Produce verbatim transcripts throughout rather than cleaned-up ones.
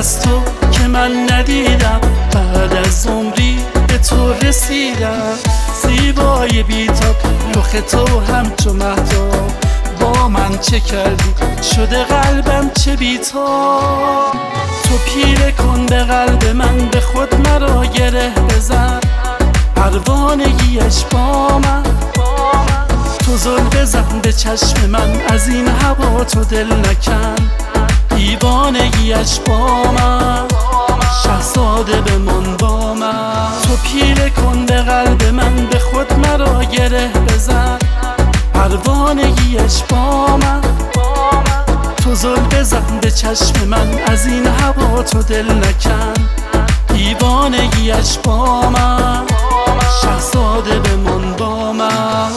از تو که من ندیدم، بعد از عمری به تو رسیدم. زیبای بی‌تاب رخ تو همچو مهتاب، با من چه کردی شده قلبم چه بی‌تاب. تو پیله کن به قلب من، به خود مرا گره بزن، پروانگیش با من. تو زل بزن به چشم من، از این هوا تو دل نکن، دیوانگیش با من. شهزاده بمان با من. تو پیله کن به قلب من، به خود مرا گره بزن، پروانگیش با من. تو زل بزن به چشم من، از این هوا تو دل نکن، دیوانگیش با من. شهزاده بمان با من.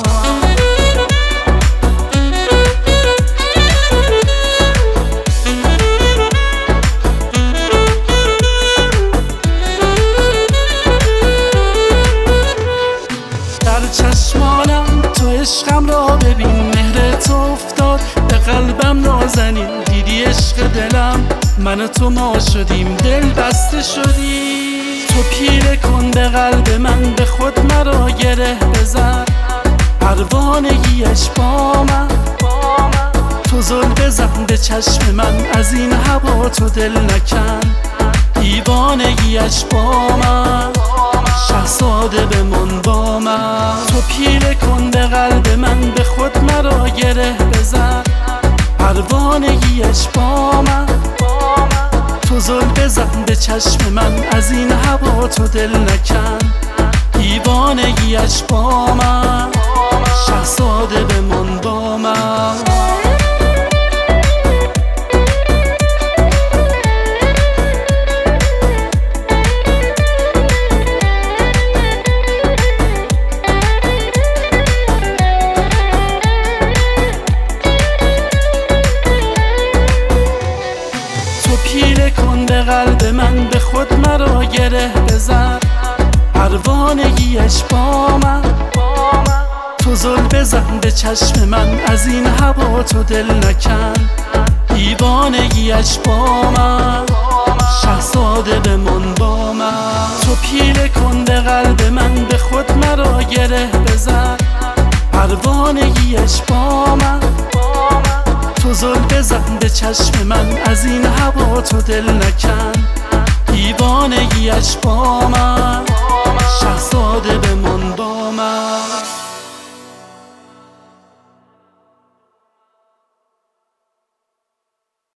چشمانم تو عشقم را ببین، مهر تو افتاد به قلبم نازنین. دیدی عشق دلم من و تو ما شدیم، دل بسته شدی. تو پیله کن به قلب من، به خود مرا گره بزن، پروانگیش با من. تو زل بزن به چشم من، از این هوا تو دل نکن، دیوانگیش با من. شهزاده بمان با من. تو پیله کن به قلب من، به خود مرا گره بزن، پروانگیش با من. تو زل بزن به چشم من، از این هوا تو دل نکن، دیوانگیش با من. شهزاده بمان با من. پیله کن به قلب من، به خود مرا گره بزن، پروانگیش با من. تو زل بزن به چشم من، از این هوا تو دل نکن، دیوانگیش با من. شهزاده بمان با من. تو پیله کن به قلب من، به خود مرا گره بزن، پروانگیش با من. تو زل بزن به چشم من، از این هوا تو دل نکن، دیوانگیش با من. شهزاده بمان